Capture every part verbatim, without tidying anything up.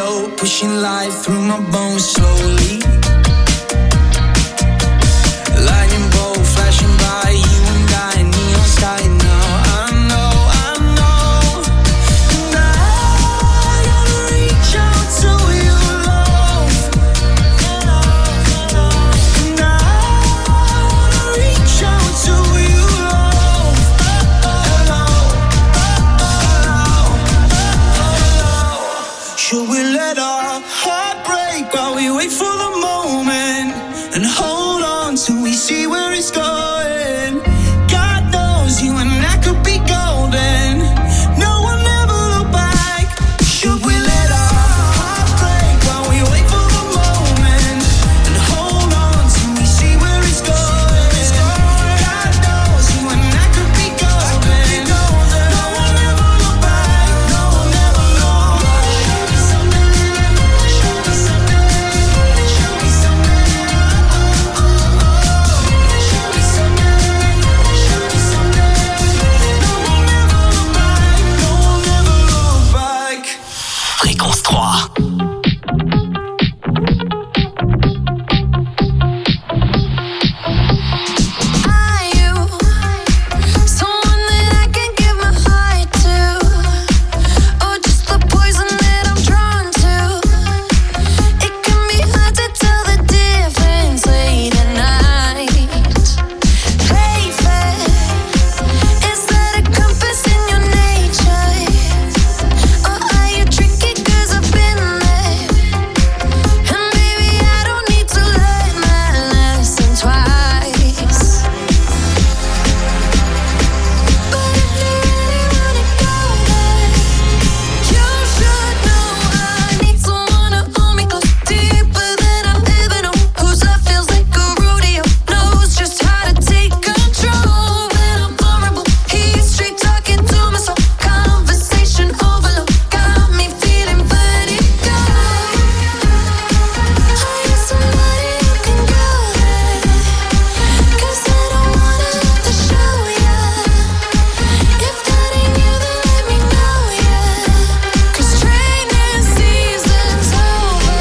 low, pushing life through my bones slowly. Lightning bolt flashing by, you and I, neon sky now. I know, I know. And I gotta reach out to you, love. And I wanna reach out to you, love. Hello, hello, hello. Should we let our heart break while we wait for the moment and hold on till we see where it's going? God knows you and I could be golden. No one ever look back. Should we let our heart break while we wait for the moment and hold on till we see where it's going? God knows you and I could be golden. No one ever look back. No one ever look back. Show me something. Show me something. Show me something. Oh, oh, oh. Show me something. Show me something. No one ever look back. No one ever look back. Fréquence trois. Are you someone that I can give my heart to, or just the poison that I'm drawn to? It can be hard to tell the difference late at night. Play fair, is that a compass in your nature, or are you tricky? 'Cause I've been there, and maybe I don't need to learn my lesson twice. But if you really wanna go there, you should know I need someone to hold me close, deeper than I've ever known. Whose love feels like a rodeo, knows just how to take control. When I'm vulnerable, he's straight talking to my soul. Conversation overload, got me feeling vertigo. Are you somebody who can go there? 'Cause I don't wanna have to show ya. If that ain't you, then let me know ya. 'Cause training season's over.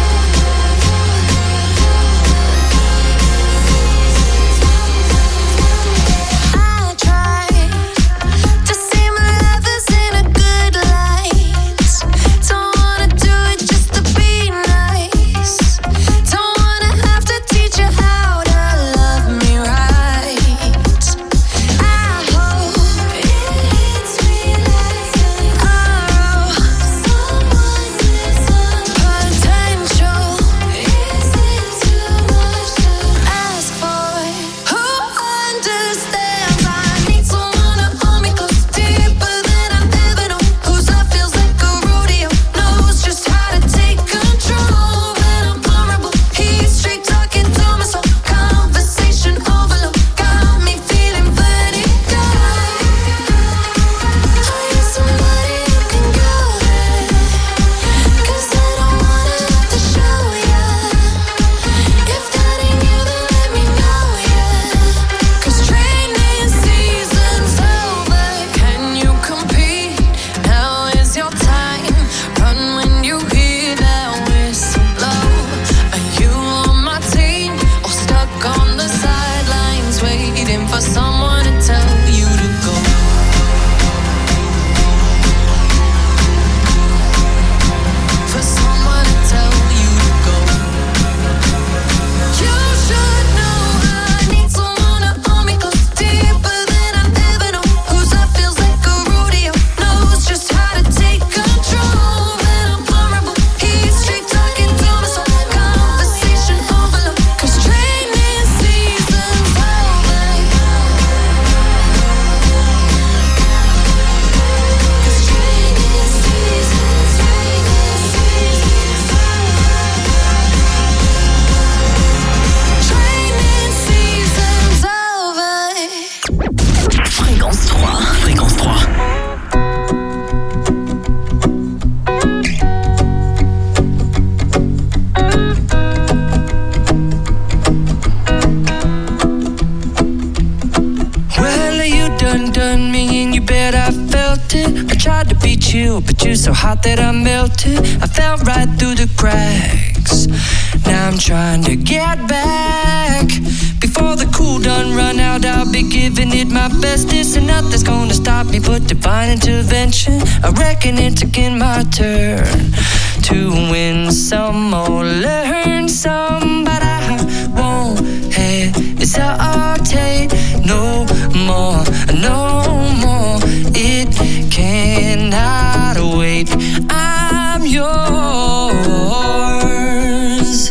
I try to see my lovers in a good light. Don't wanna do it just to be nice. Don't wanna have to teach you how to love me right. I hope it hits me like an arrow. Someone with some potential. Is it too much to ask for? Who understands? I need someone to hold me close, deeper than I've ever known. Whose love feels like a rodeo, knows just how to take control. When I'm vulnerable, he's straight talking to my soul. Conversation overload, got me feeling vertigo. Are you somebody who can go there? 'Cause I don't wanna have to show ya. If that ain't you, then let me know ya. 'Cause training season's over. Can you compete? Now is your time. Run when you hear that whistle blow. Are you on my team or stuck on the sidelines waiting for someone to tell you to go? For someone to tell you to go. You should know I need someone to hold me close, deeper than I've ever known. Whose love feels like a rodeo, knows just how to take control. When I'm vulnerable, he's straight talking to my soul. Conversation overload, 'cause training season's over. 'Cause training season's Training season's over. Fréquence trois. Fréquence trois. Well, you done done me and you bet I felt it. I tried to beat you, but you're so hot that I melted. I fell right through the cracks. Now I'm trying to get back. Before the cool done run out, I'll be giving it my best. This and nothing's gonna stop me but divine intervention. I reckon it's again my turn to win some or learn some, but I won't hesitate no more, no more. It cannot wait. I'm yours.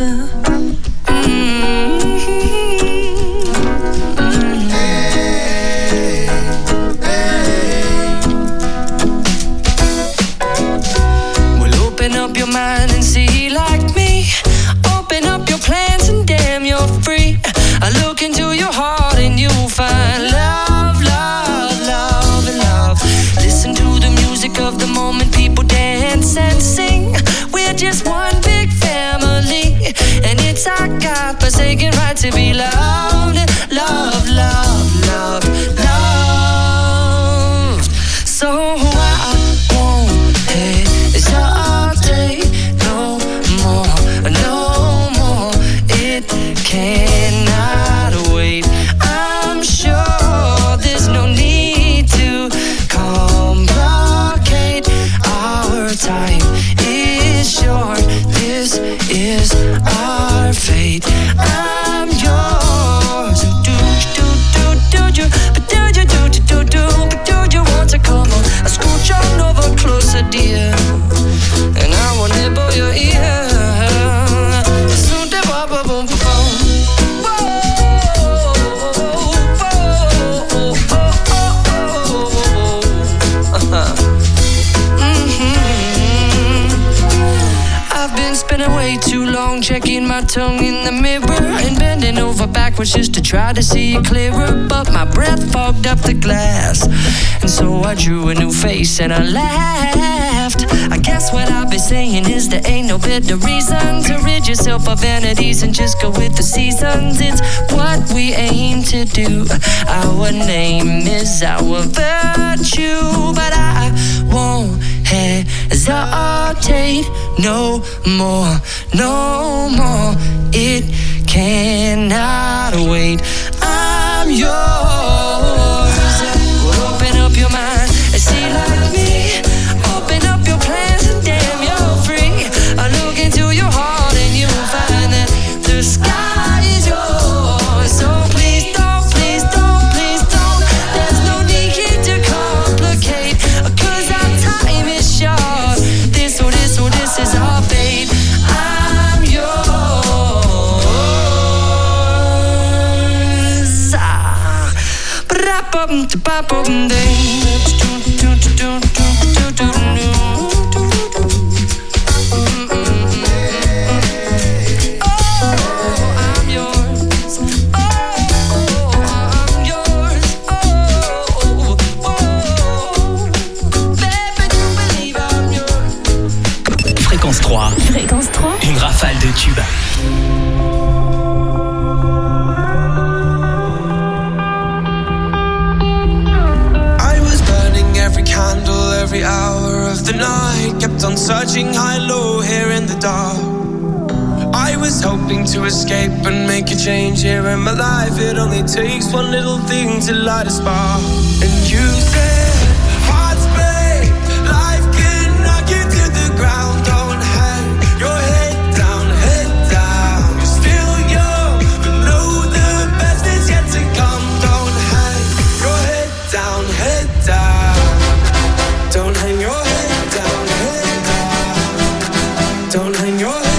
Mind and see like me. Open up your plans and damn, you're free. I look into your heart and you'll find love, love, love, and love. Listen to the music of the moment, people dance and sing. We're just one big family, and it's our God-forsaken right to be loved, love, love, love, loved. So I won't hesitate no more, no more. It cannot wait. I'm sure there's no need to complicate. Our time is short. This is our fate. I'm yours. Do do do do do, but do you do do do do, but do you want to come on? I scooch on over closer, dear, and I will nibble your ear. Soon to boom boom boom boom. Whoa, I've been spending way too long checking my tongue in the mirror and bending over backwards just to try to see it clearer. But my breath fogged up the glass, and so I drew a new face and I laughed. I guess what I've been saying is there ain't no better reason to rid yourself of vanities and just go with the seasons. It's what we aim to do. Our name is our virtue, but I won't hesitate no more, no more. It cannot wait. I'm yours. Open up your mind and see like me. Open up your plans and damn, you're free. I look into your heart and you'll find that the sky is yours. So please don't, please don't, please don't. There's no need here to complicate, 'cause our time is short. This, oh this, oh this is our fate. I'm yours. Ah, ba-da-bum, da-ba-bum, ding. Fréquence trois. Fréquence trois. Une rafale de tubes. I was burning every candle, every hour of the night. Kept on searching high, low, here in the dark. I was hoping to escape and make a change here in my life. It only takes one little thing to light a spark. And you said, hearts break, life can knock you to the ground. Don't hang your head down, head down. You're still young, but know the best is yet to come. Don't hang your head down, head down. Don't hang your head down, head down. Don't hang your head.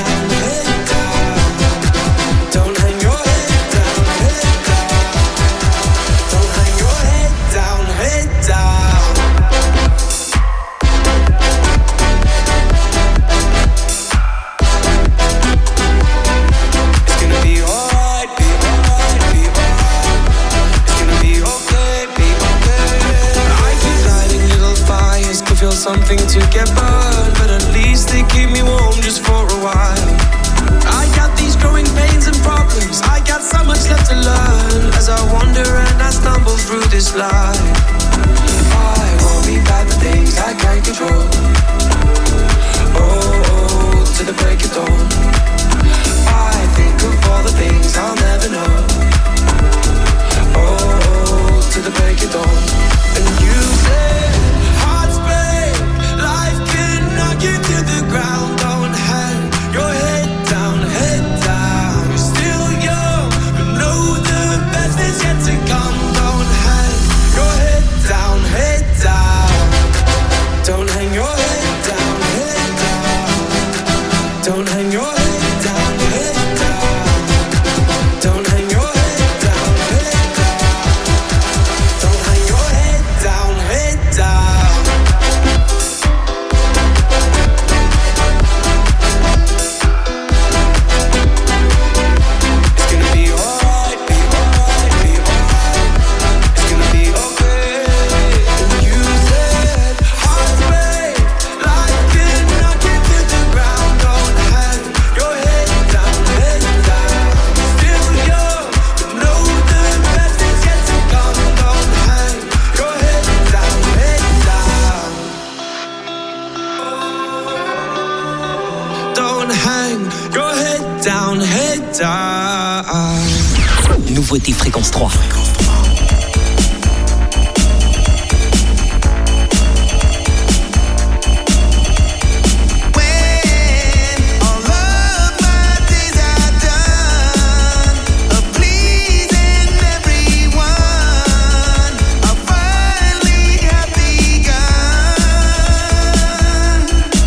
Something to get burned, but at least they keep me warm just for a while. I got these growing pains and problems. I got so much left to learn as I wander and I stumble through this life. I won't be bad for things I can't control. Don't hang your head down, head down. Don't hang your head down, head down. Don't hang your head down, head down. It's gonna be alright, be alright, be alright. It's gonna be okay. You said hearts break like it, knock it to the ground. Don't hang your head down, head down. Still young, but know the best is yet to come. Don't hang your head down, head down. Don't hang your head down, head down. Nouveauté Fréquence trois. When all of my days are done, of pleasing everyone, I'll finally have begun.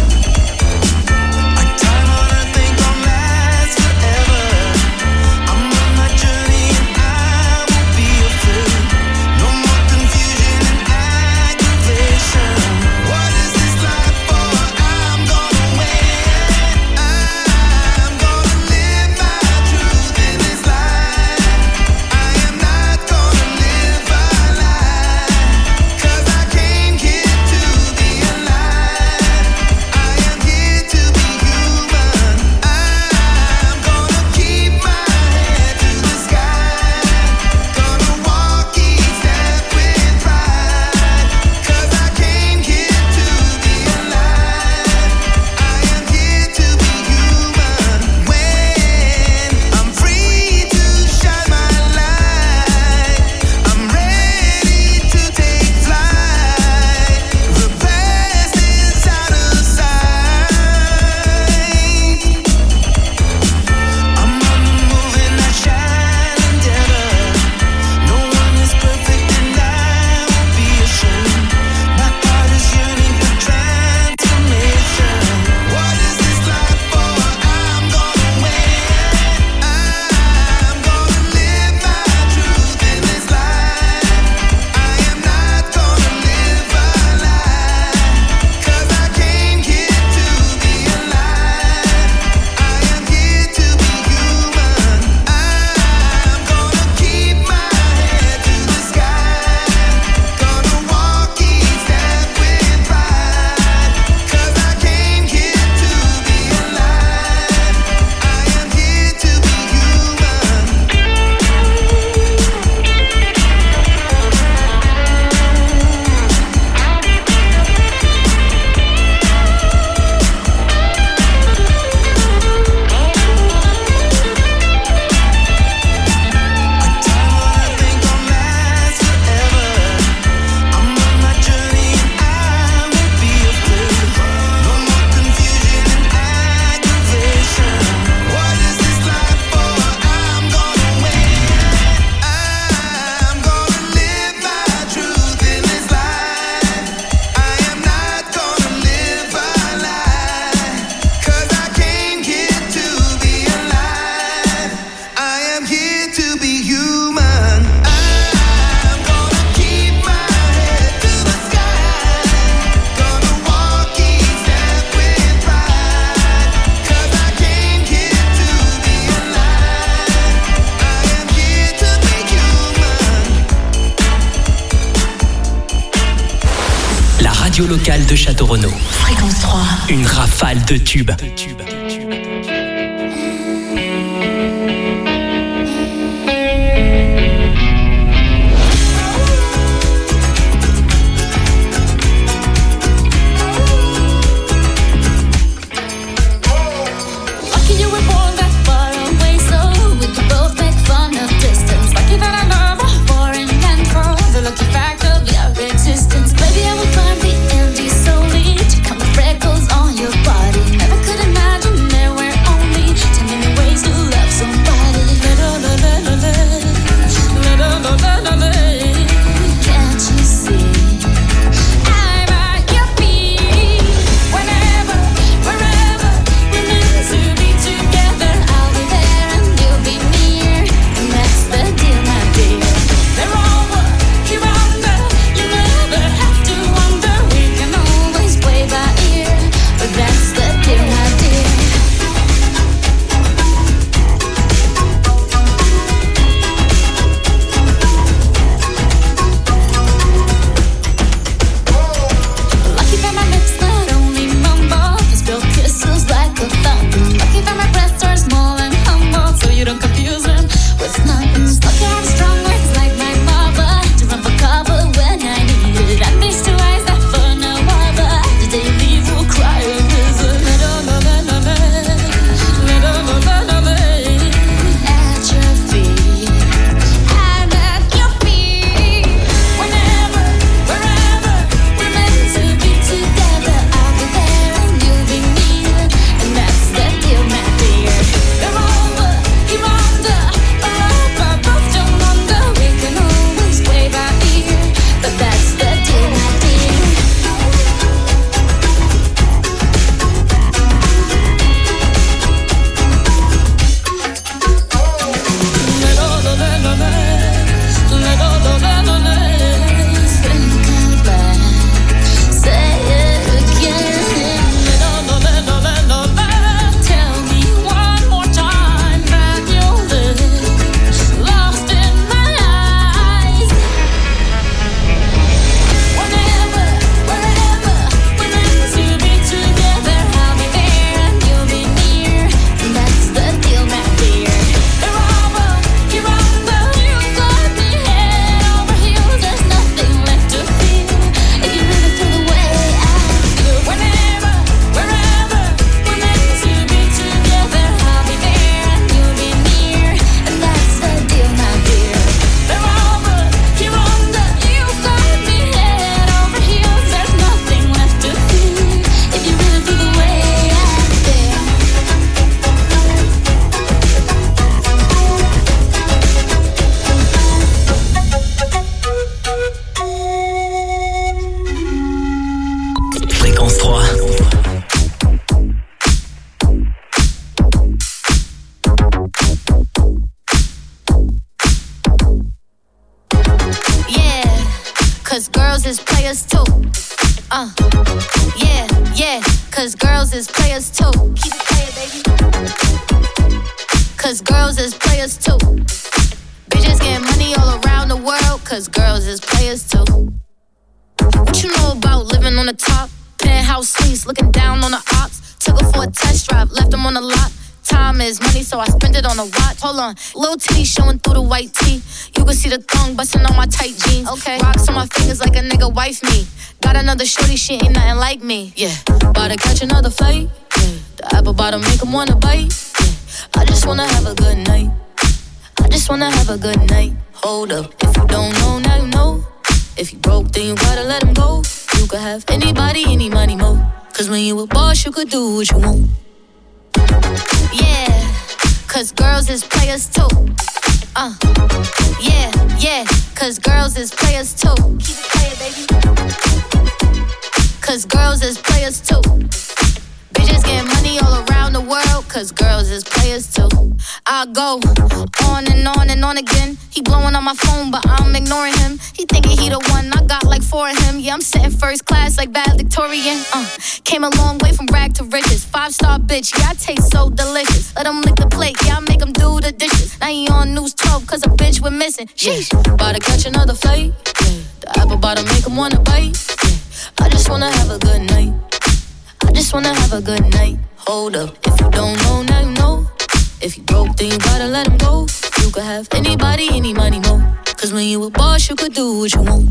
Our time on earth ain't gon' last forever. I'm on my journey and I won't be afraid. No more confusion and aggravation. What is this life for? I'm gonna win. I'm gonna live my truth in this life. I am not gonna live a lie. 'Cause I came here to be alive. I am here to be human. I'm gonna keep my head to the sky. Gonna walk each step with pride. 'Cause I came here to be alive. I am here to be human. When I'm free to shine my light, I'm ready to take flight. The best is out of sight. I'm on the move and I shine endeavor. No one is perfect and I won't be ashamed. My heart is yearning for transformation. What is this life for? I'm gonna win. I'm gonna live my truth in this life. I am not gonna live a lie. 'Cause I came here to be alive. I am here to be human. I'm gonna keep my head to the sky. Gonna walk each step with pride. 'Cause I came here to be alive. I am here to be human. Our time on earth ain't gon' last forever. I'm on my journey and I won't be afraid. No more confusion and aggravation. What is this life for? I'm gonna win. I'm gonna live my truth in this life. I am not gonna live a lie. 'Cause I came here to be alive. I am here to be human. I'm gonna keep my head to the sky. Gonna walk each step with pride. 'Cause I came here to be alive. I am here to be human. La radio locale de Château-Renaud. Fréquence trois. Une rafale de tubes. Lucky you were born that far away, so we could both make fun of distance. Lucky that I love a foreign land for the lucky fact of your existence. Baby, I would climb the Andes solely to count the freckles on your body. Never could imagine like a fountain. Lucky for my breast or small and humble, so you don't confuse him with nothing. Lucky I have strong words like my mother, to run for cover when I need it. And these two eyes that for no other, the day you leave will cry a river. At your feet, I'm at your feet. Whenever, wherever, we're meant to be together. I'll be there and you'll be near, and that's the deal, my dear. They're over, you're under, a rope I both don't under. We can always play by ear, but that's the deal, my dear. Think out loud, say it again. Tell me one more time that you'll live lost in my eyes. Whenever, wherever, we're meant to be together. I'll be there and you'll be near, and that's the deal, my dear. They're over, you're under, you got me head over heels. There's nothing left to feel if you really feel the way I feel. Whenever, wherever, we're meant to be together. I'll be there and you'll be near, and that's the deal, my dear. They're over, you're under, you got me head over heels. There's nothing left to feel if you really feel the way I feel. Fréquence trois. Yeah, cause girls is players too. Uh, yeah, yeah, cause girls is players too. Keep it playing, baby. Cause girls is players too. Bitches getting money all around the world, cause girls is players too. What you know about living on the top? Penthouse suites, looking down on the ops. Took her for a test drive, left them on the lot. Time is money, so I spend it on a watch. Hold on, little titty showing through the white tee. You can see the thong busting on my tight jeans. Okay, rocks on my fingers like a nigga wife me. Got another shorty, she ain't nothing like me. Yeah, about to catch another fight. Yeah, the apple bottom make 'em wanna bite. Yeah, I just wanna have a good night. I just wanna have a good night. Hold up, if you don't know, now you know. If you broke, then you gotta let him go. You could have anybody, any money, mo. Cause when you a boss, you could do what you want. Yeah, cause girls is players too. Uh, yeah, yeah, cause girls is players too. Keep it playing, baby. Cause girls is players too. Bitches getting money all around the world, cause girls is players too. I go on and on and on again. He blowing on my phone, but I'm ignoring him. He thinking he the one, I got like four of him. Yeah, I'm sitting first class like valedictorian. Uh, came a long way from rag to riches. Five star bitch, yeah, I taste so delicious. Let him lick the plate, yeah, I make him do the dishes. Now he on news twelve, cause a bitch went missing. Sheesh, about to catch another fight. Yeah, the apple bottom make him wanna bite. Yeah, I just wanna have a good night. I just wanna have a good night. Hold up, if you don't know, now you know. If you broke, then you gotta let him go. You could have anybody, any money, mo. Cause when you a boss, you could do what you want.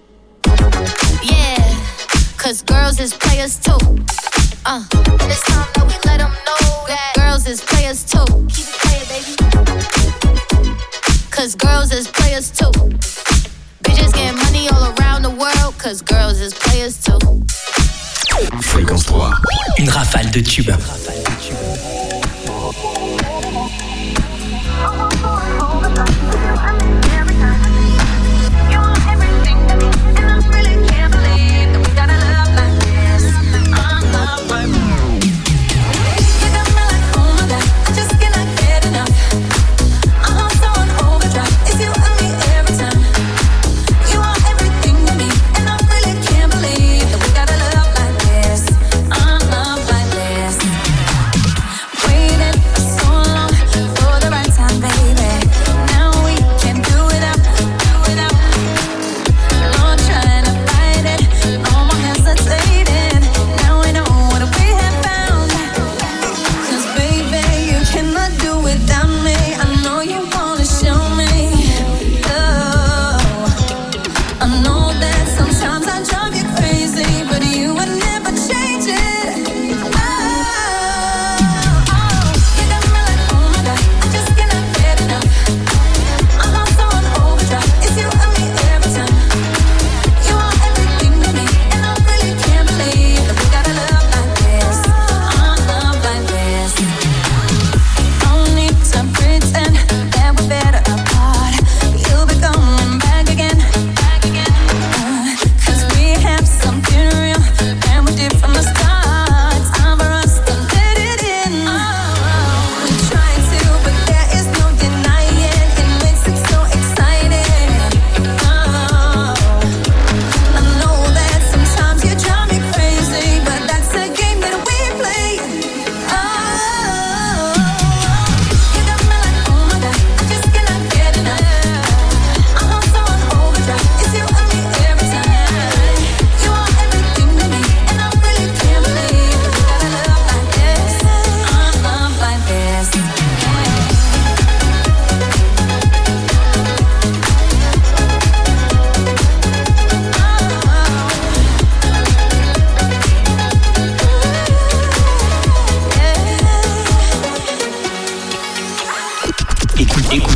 Yeah, cause girls is players too. Uh, and it's time that we let them know that girls is players too. Keep it playing, baby. Cause girls is players too. Bitches getting money all around the world, cause girls is players too. Fréquence trois. Une rafale de tubes.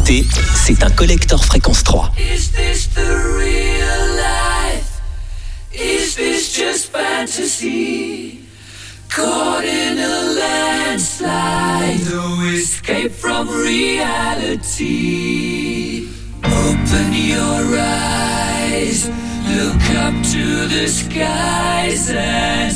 écoutez, c'est un collector Fréquence trois. Is this the real life? Is this just fantasy? Caught in a landslide, no escape from reality. Open your eyes, look up to the skies and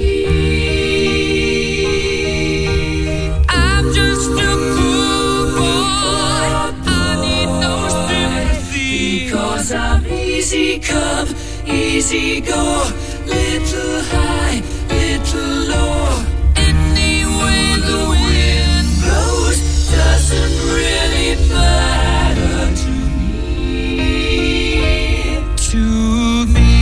see. I'm just a poor boy, I need no sympathy, because I'm easy come, easy go, little high, little low. Any way the wind blows doesn't really matter to me. To me.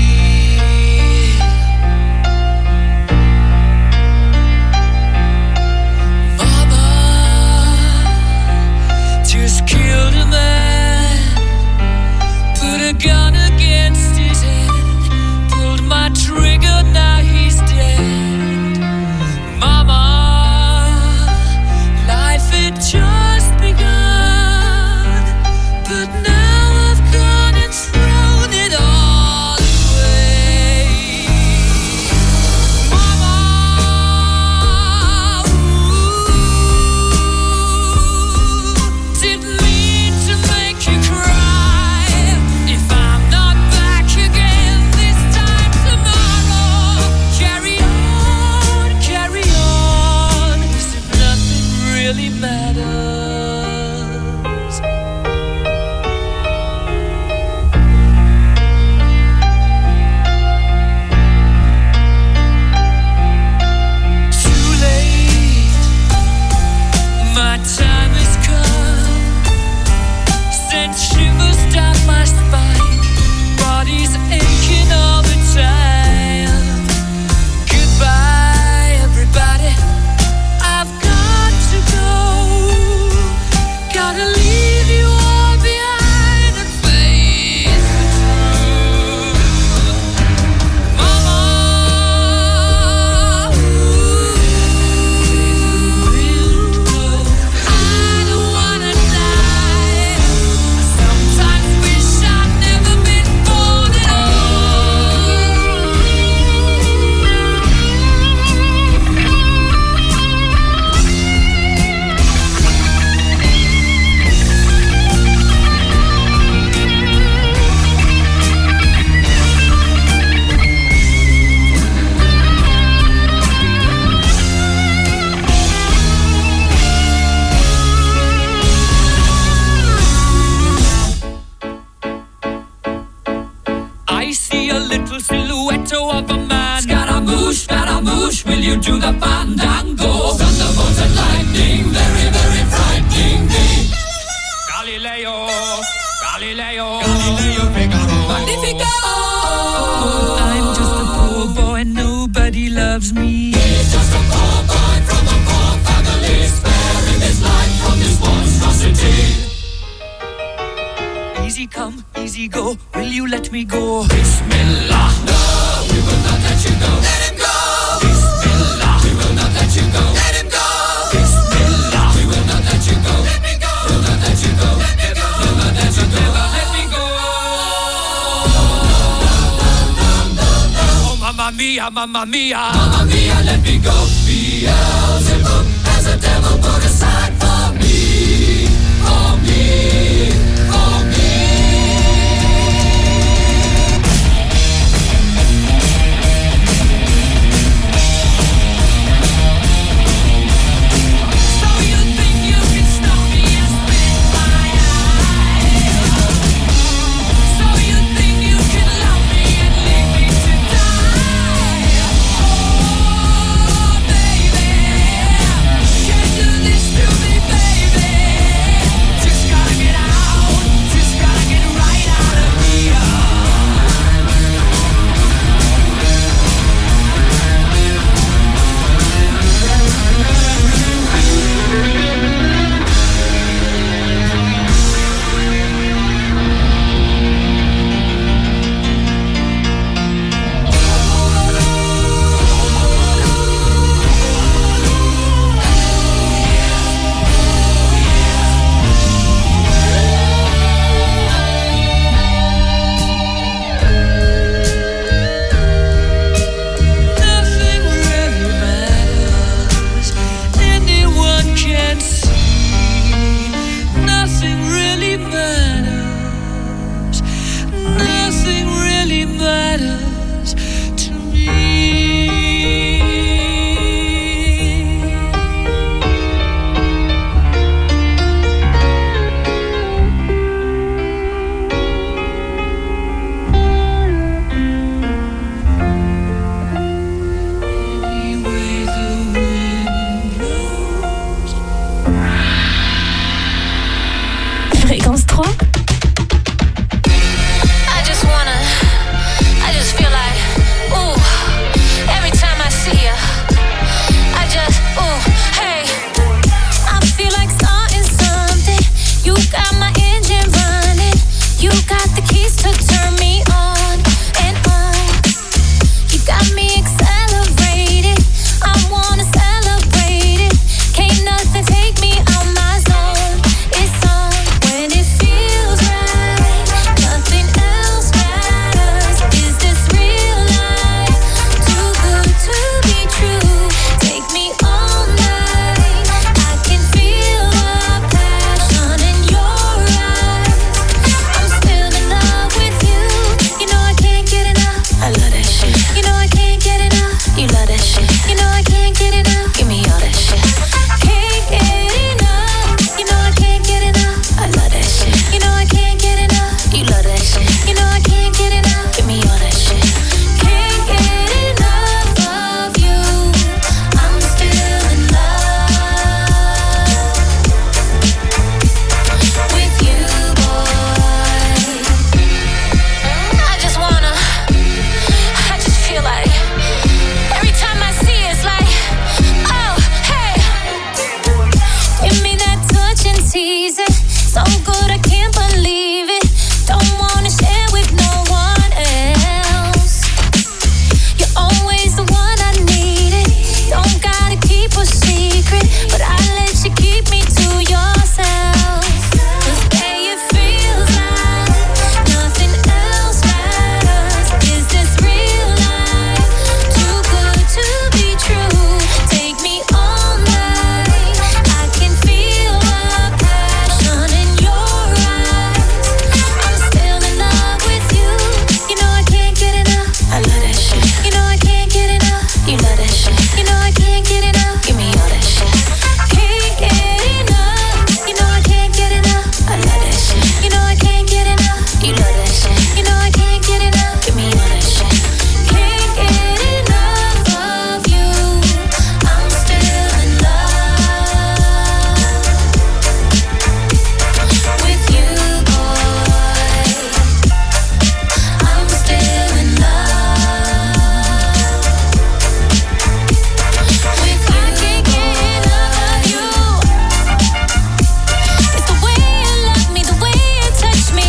Mama just killed a man, put a gun against his head, pulled my trigger, now he's dead. Mama, life had just begun, but now I've gone and thrown it all away. Mama, ooh, didn't mean to make you cry. If I'm not back again this time tomorrow, carry on, carry on, as if nothing really matters. Too late, my time has come, sent shivers down my spine, body's aching all the time. Goodbye, everybody, I've got to go, gotta leave you all behind and face the truth. Mama, ooh, I don't wanna die. I sometimes wish I'd never been born at I see a little silhouette of a man. Scaramouche, Scaramouche, will you do the fandango? Thunderbolt and lightning, very, very frightening me. Galileo, Galileo, Galileo Figaro. Magnifico! I'm just a poor boy, nobody loves me. He's just a poor boy from a poor family, sparing his life from this monstrosity. Easy come, easy go, will you let me go? Bismillah, no, we will not let you go. Let him go! Bismillah, we will not let you go. Let him go! Bismillah, we will not let you go. Let me go! We'll not let you go. Let me go! We'll not let you go. Let me go! Oh, mamma mia, mamma mia, mamma mia, let me go. Beelzebub has a devil put aside for me, for me, for me. So you think you can stop me and spit my eye? So you think you can love me and leave me to die? Oh, baby, can trois. I just wanna, I just feel like, ooh, every time I see you, I just, ooh, hey, I feel like starting something. You got my engine running, you got the keys to turn me on and on. You got me accelerated, I wanna celebrate it. Can't nothing take me out my zone. It's on when it feels right, nothing else matters. Is this real life? Too good to be true. Take me all night, I can feel the passion in your eyes. I'm still in love with you, you know I can't get enough. I love that shit. You know I can't get enough. You love that shit. You know I can't get enough. Give me all that shit. Can't get enough. You know I can't get enough. I love that shit. You know I can't get enough. You love that shit. You know I can't get enough. Give me all that shit. Can't get enough of you. I'm still in love with you, boy. I just wanna, I just feel like every time I see it, it's like, oh, hey. Give me that touch and tease it. So good I can't believe it. Don't wanna share with no one else. You're always the one I needed. Don't gotta keep a secret, but I let you keep me to yourself. 'Cause babe, it feels like nothing else matters. Is this real life? Too good to be true. Take me all night, I can feel the passion in your eyes. I'm still in love with you, you know I can't get enough. I love that shit. You know I can't get enough. You love that shit. You know I can't get enough. Give me all that shit. Can't get enough. You know I can't get enough. I love that shit. You know I can't get enough. You love that shit. You know I can't get enough. Give me all that shit. Can't get enough of you. I'm still in love with you, boy. I'm still in love with you. I can't get enough of you. It's the way you love me, the way you touch me.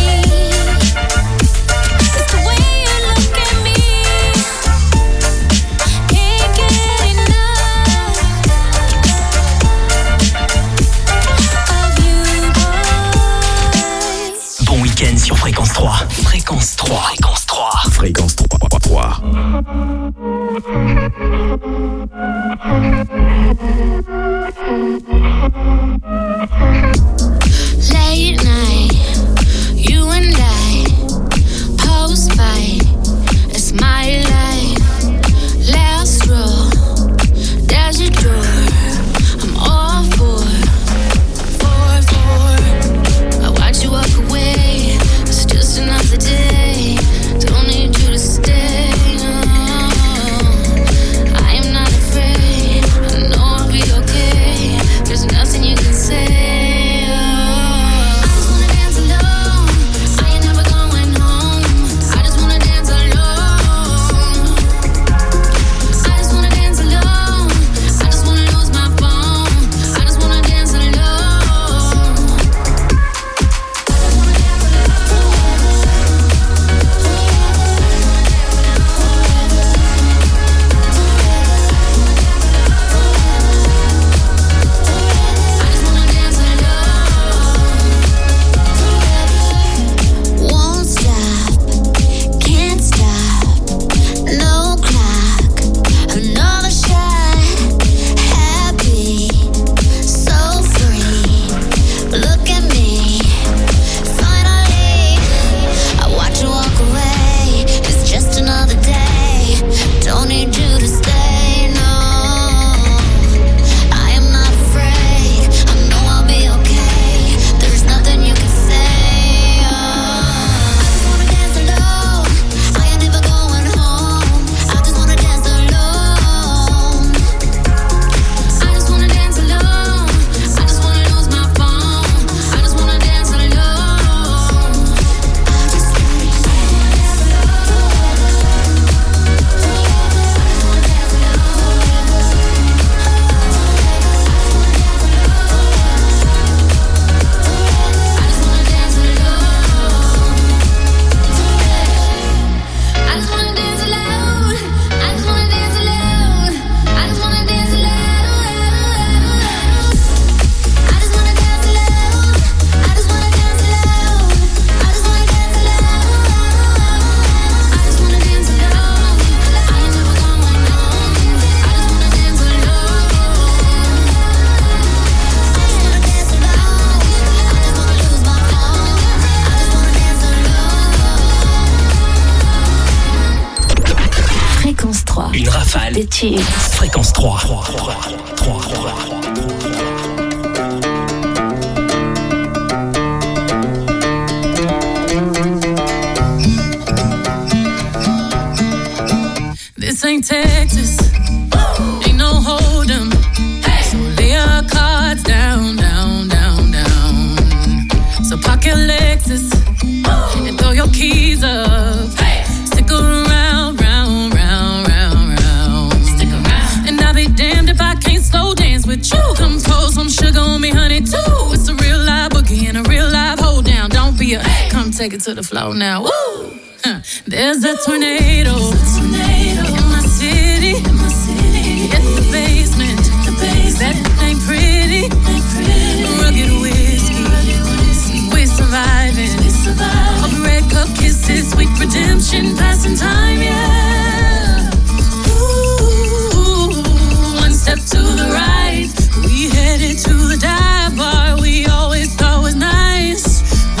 It's the way you look at me. Can't get enough of you, boy. Bon week-end sur Fréquence trois. Fréquence trois. Fréquence trois. Fréquence trois. Late night, you and I, post fight, it's my life. Last row, there's your door. I'm all for, for, for. I watch you walk away. It's just another day. Don't need you to stay. No. I am not afraid. I know I'll be okay. des tubes. Fréquence trois. trois, trois, trois, trois. This ain't Texas, ain't no hold 'em. So lay your cards down, down, down, down. So park your Lexus and throw your keys up. Stick around, round, round, round, round. Stick around. And I'll be damned if I can't slow dance with you. Come pour some sugar on me, honey, too. It's a real live boogie and a real live hold down. Don't be a, come take it to the floor now. Woo! Huh. There's a tornado, tornado in my city, in my city. Hit the basement, the basement. That ain't pretty, ain't pretty. Rugged whiskey, rugged whiskey. We're surviving, we're surviving. Of red cup kisses, sweet redemption, passing time, yeah. Ooh, one step to the right, we headed to the dive bar we always thought was nice.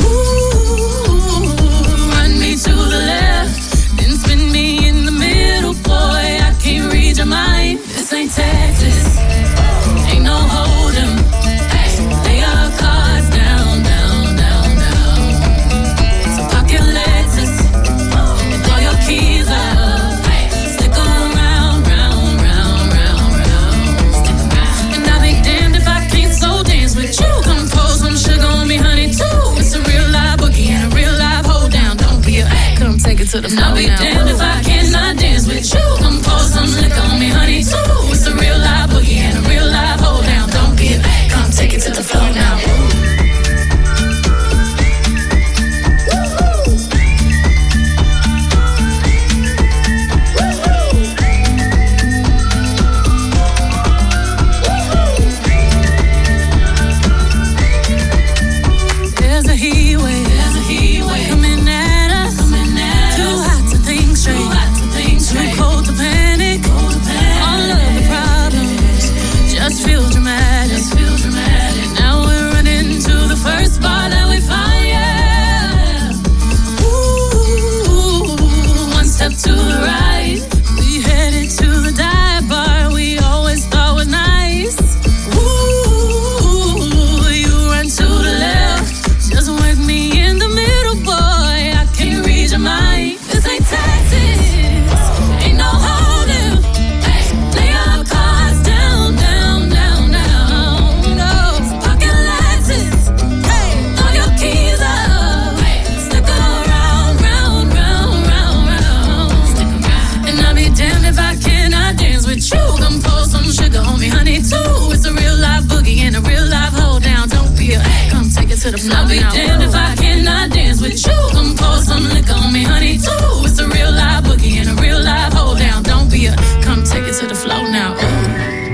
To the left, then spin me in the middle, boy. I can't read your mind. This ain't Texas, ain't no hold 'em. So lay your cards down, down, down, down. So park your Lexus and throw your keys up. Stick around, round, round, round, round. Stick around. And I'll be damned if I can't slow dance with you. Come pour some sugar on me, honey, too. It's a real live boogie and a real live hold down. Don't be a come take it to the floor. I'll be damned if I cannot dance with you. Come pour some liquor on me, honey, too. It's a real live boogie and a real live hold down. Don't be a come take it to the floor now. There's a heat wave, there's a heat wave coming at us. Coming at Too us. Hot to think straight, Too, hot to think straight. Too cold to panic. Cold to panic. All of the problems just feel dramatic. Just feel dramatic. Now we're running to the first bar that we find, yeah. Ooh, one step to the right, we headed to the dive bar we always thought was nice. Ooh, you run to the left, just work me in the middle, boy. I can't read your mind. This ain't Texas, ain't no holding. Hey, lay your cards down, down, down, down. Go, pocket Lexus. Hey, throw your keys up. Hey, stick around, round, round, round, round. Stick around. And I'll be damned if I cannot dance with you. Come pour some sugar on me, honey, too. It's a real live boogie and a real live hold down. Don't be a come take it to the floor. I'll be damned if I cannot dance with you. Come pour some liquor on me, honey, too. It's a real live boogie and a real live hold down. Don't be a come take it to the floor now. Ooh.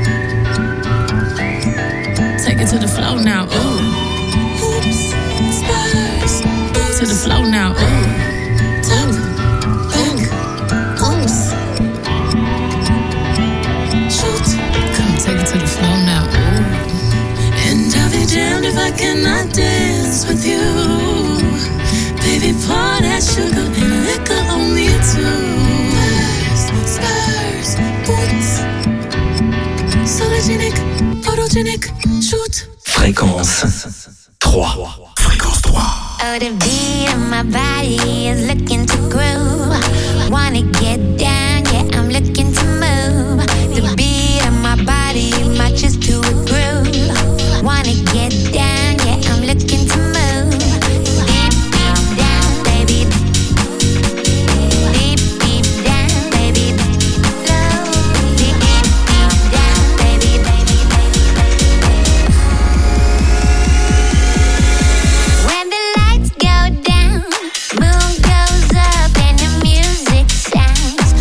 Take it to the floor now. Ooh. Oops, spurs. To the floor now. Ooh. Tap, back, oops. Shoot. Come take it to the floor now. Ooh. And I'll be damned if I cannot dance with you. Baby, pour that sugar and liquor on me too. Spurs, spurs, boots. Sologenic, photogenic, shoot. Fréquence trois. Fréquence trois. Oh, the beat of my body is looking to groove. Wanna get down, yeah, I'm looking to move. The beat of my body matches to a groove. Wanna get down, yeah, I'm looking to move. Deep, deep down, baby. Deep, deep down, baby. Low. Deep, deep, deep down, baby, baby, baby, baby. When the lights go down, moon goes up and the music sounds.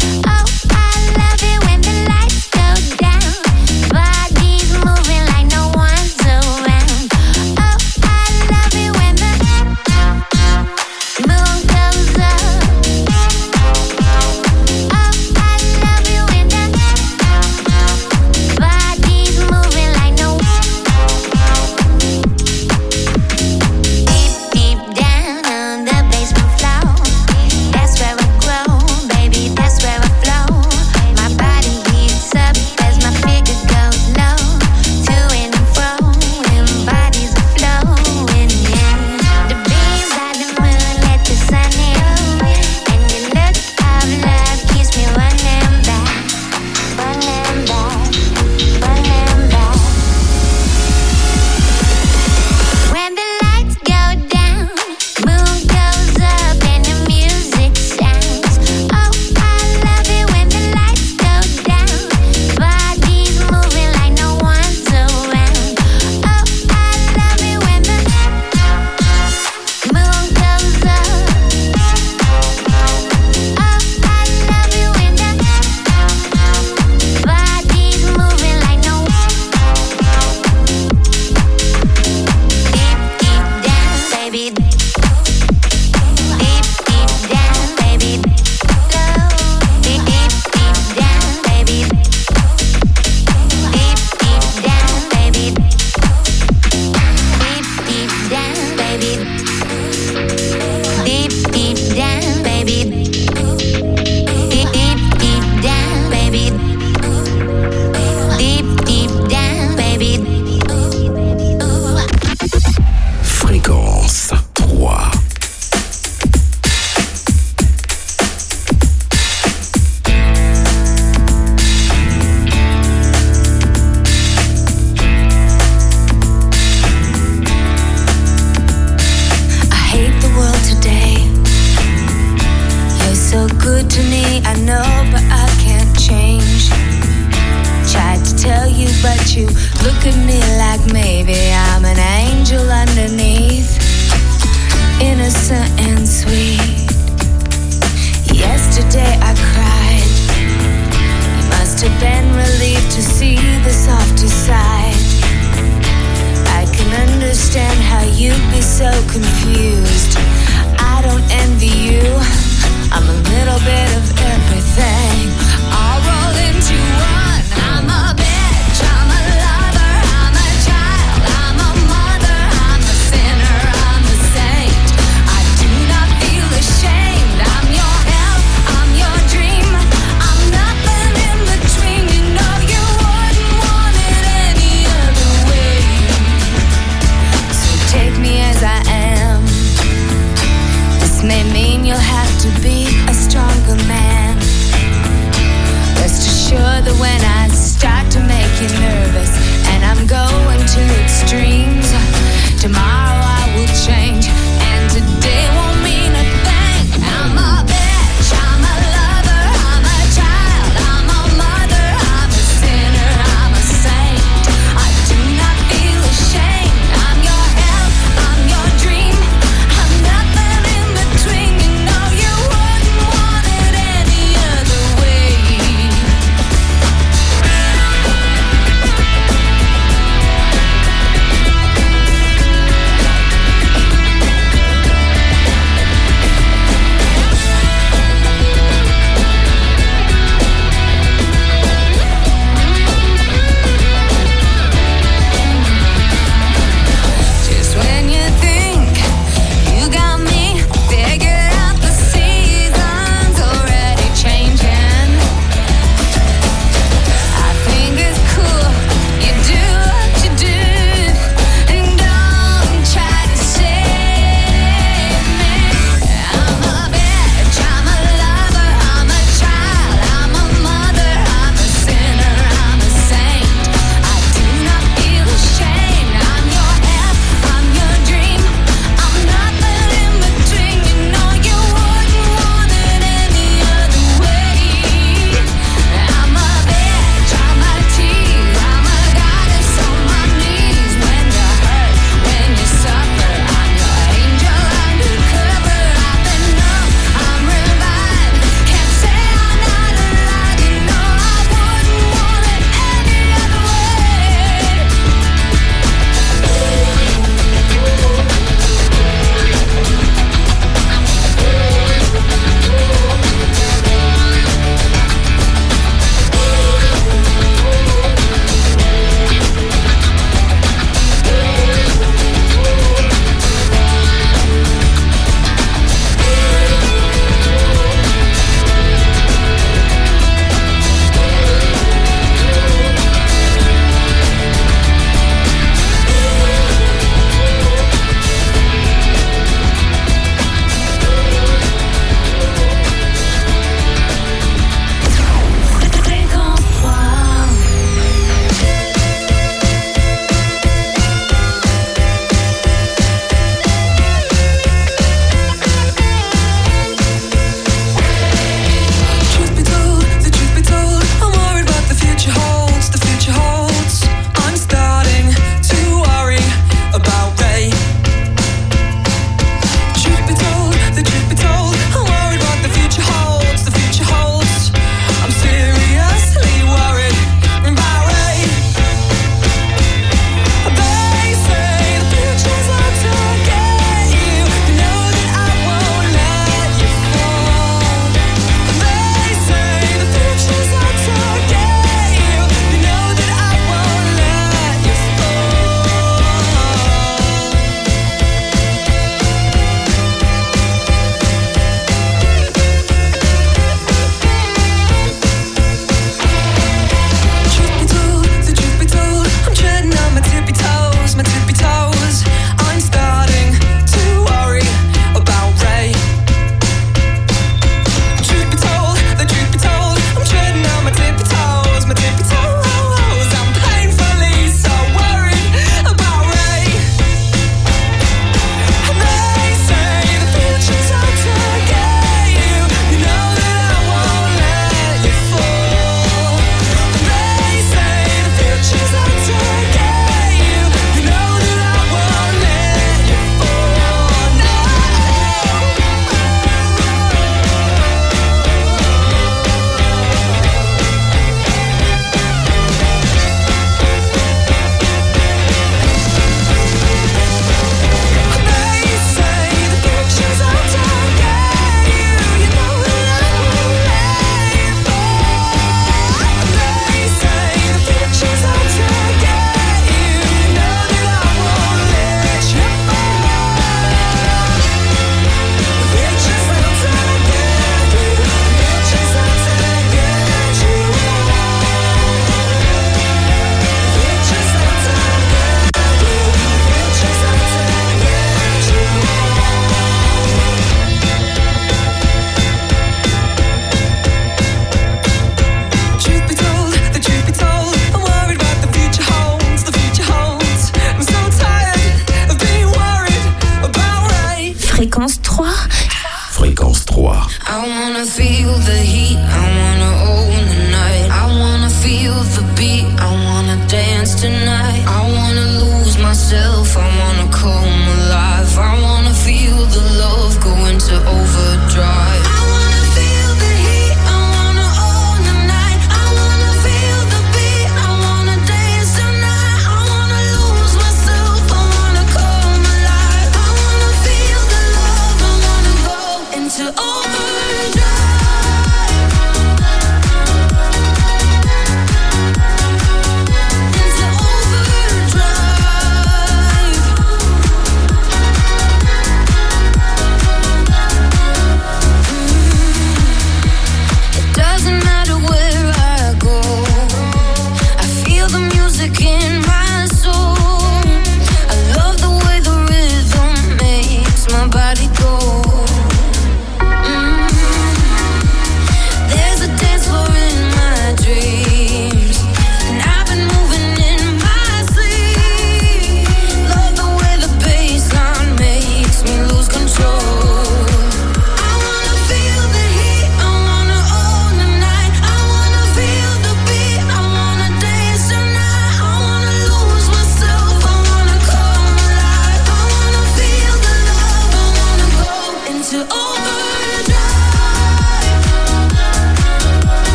so confused. I don't envy you. I'm a little bit of everything. I'll roll into one. I'm a bitch, I'm a lover, I'm a child, I'm a mother, I'm a sinner, I'm a saint. I do not feel ashamed. I'm your hell, I'm your dream. I'm nothing in between. You know you wouldn't want it any other way. So take me as I am.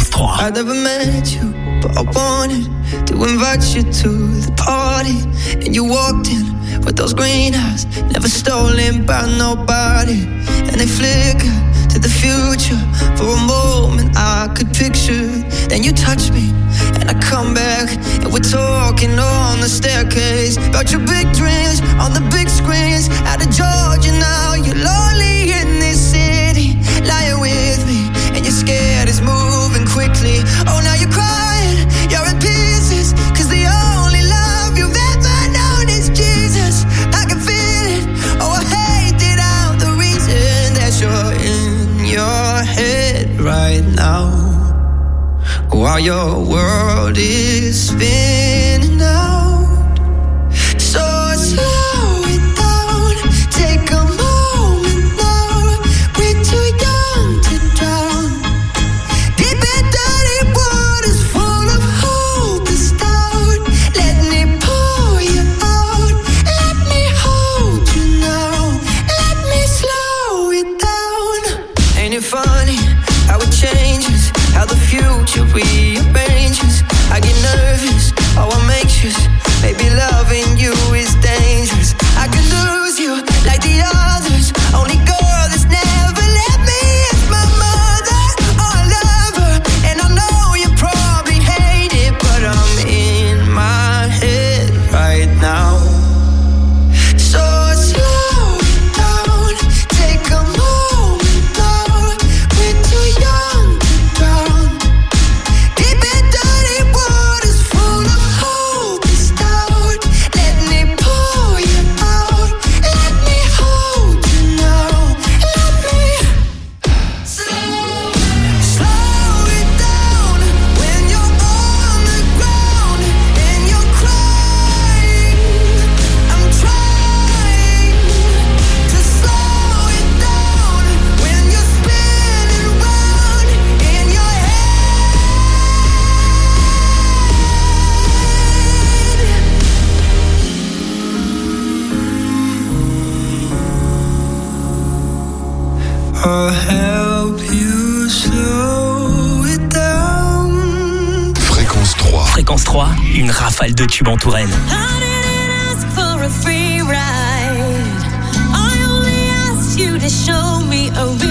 Fréquence trois. I never met you, but I wanted to invite you to the party. And you walked in with those green eyes, never stolen by nobody. And they flicker to the future. For a moment I could picture. Then you touch me and I come back, and we're talking on the staircase about your big dreams on the big screens. Out of Georgia now, you're lonely in this city, lying with me, and you're scared it's moving quickly. Oh, now you're crying, you're in pieces, cause the only love you've ever known is Jesus. I can feel it, oh I hate it, I'm the reason that you're in your head right now, while your world is spinning out. So slow it down, take a moment now. We're too young to drown. Deep and dirty waters full of hope is down. Let me pull you out, let me hold you now, let me slow it down. Ain't it funny how it changes, how the future rearranges? I get nervous, oh I'm anxious, maybe loving you is dangerous. I could lose you like the others, only girl that's never let me is my mother. Oh I love her, and I know you probably hate it, but I'm in my head right now. So slow it down, take a moment now. We're too young to drown. Deep and dirty waters full of hope is down. Let me pull you out, let me hold you now, let me slow, slow it down. When you're on the ground and you're crying, I'm trying to slow it down. When you're spinning round in your head, I'll help you slow it down. Fréquence trois. Fréquence trois, une rafale de tubes en Touraine. I didn't ask for a free ride. I only asked you to show me a